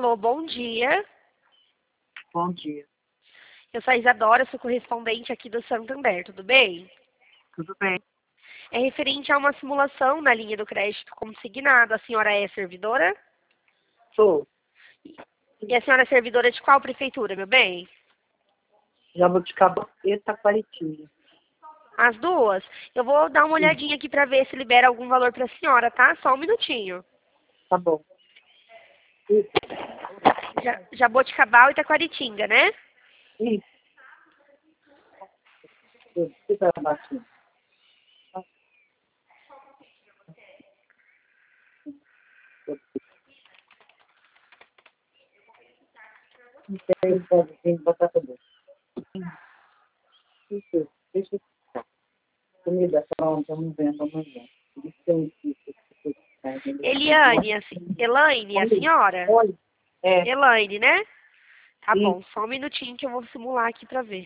Alô, bom dia. Bom dia. Eu sou a Isadora, sou correspondente aqui do Santander, tudo bem? Tudo bem? É referente a uma simulação na linha do crédito consignado. A senhora é servidora? Sou. E a senhora é servidora de qual prefeitura, meu bem? Jabuticaba e Taquaritinga. As duas? Eu vou dar uma olhadinha aqui para ver se libera algum valor para a senhora, tá? Só um minutinho. Tá bom. Jaboticabal e Taquaritinga, né? Isso. Fica abaixo. Tem batata doce. Isso. Deixa eu ficar. Comida pronta, não vendo amanhã. Elaine, a senhora? Oi. É. Elaine, né? Tá Isso. bom, só um minutinho que eu vou simular aqui para ver.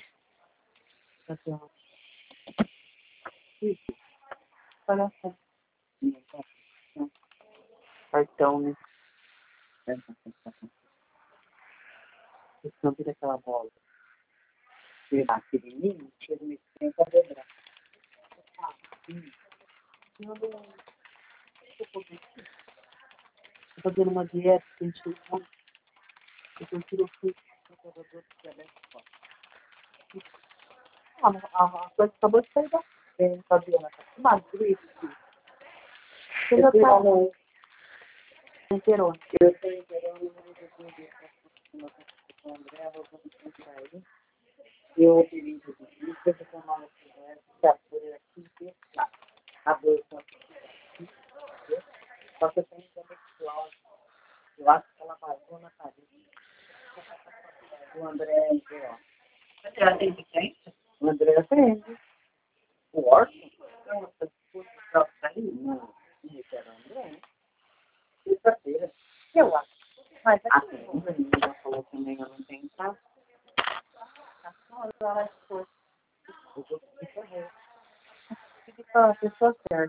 Isso. Olha só. Cartão, né? Não vira aquela bola. Virar pequenininho, chega no tempo pra dobrar. Tô fazendo uma dieta, tem que eu tiro o fruto do dor de cabeça. A coisa acabou de sair da frente, Fabiana. Uma gripe. Você já tá no inteirona. Eu tô inteirona, eu pedi de vídeo, eu tô tomando essa por aqui, a bolsa. Só que eu tenho também pessoal. Eu acho que ela vazou na parede. O André, ó. Você atende quem? O André atende. O órgão? Não, se fosse pra sair, não. Era o André. Sexta-feira. Eu acho. Mas aqui, o menino já falou também, eu não tenho prazo. A senhora vai expor. Eu vou te correr. Fique para a pessoa certa.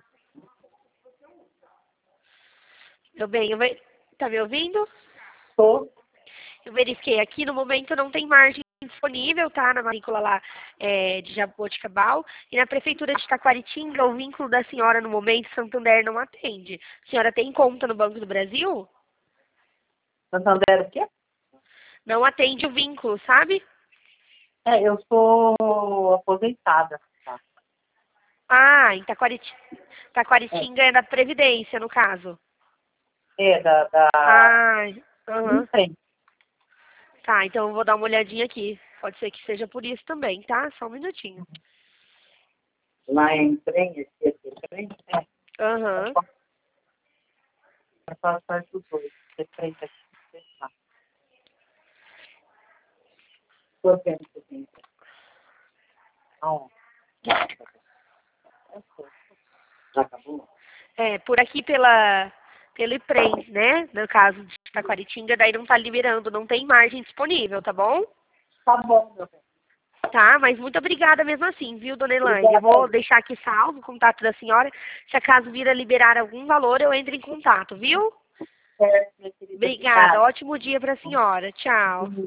Meu bem, tá me ouvindo? Tô. Eu verifiquei aqui, no momento não tem margem disponível, tá? Na matrícula lá de Jaboticabal. E na prefeitura de Taquaritinga, o vínculo da senhora no momento, Santander não atende. A senhora tem conta no Banco do Brasil? Santander o quê? Não atende o vínculo, sabe? É, eu sou aposentada. Tá? Ah, em Taquaritinga é da Previdência, no caso. É, da... Ah, aham. Frente. Tá, então eu vou dar uma olhadinha aqui. Pode ser que seja por isso também, tá? Só um minutinho. Lá em frente, aqui em frente, é. Aham. É só parte dos dois. De frente aqui, tá. Tô vendo que tem. Aonde? Já acabou? É, por aqui pelo IPRENS, né? No caso de Taquaritinga, daí não tá liberando, não tem margem disponível, tá bom? Tá bom, meu bem. Tá, mas muito obrigada mesmo assim, viu, dona Elaine? Eu vou deixar aqui salvo o contato da senhora. Se acaso vir a liberar algum valor, eu entro em contato, viu? Certo, minha querida. Obrigada. Ótimo dia pra senhora. Tchau.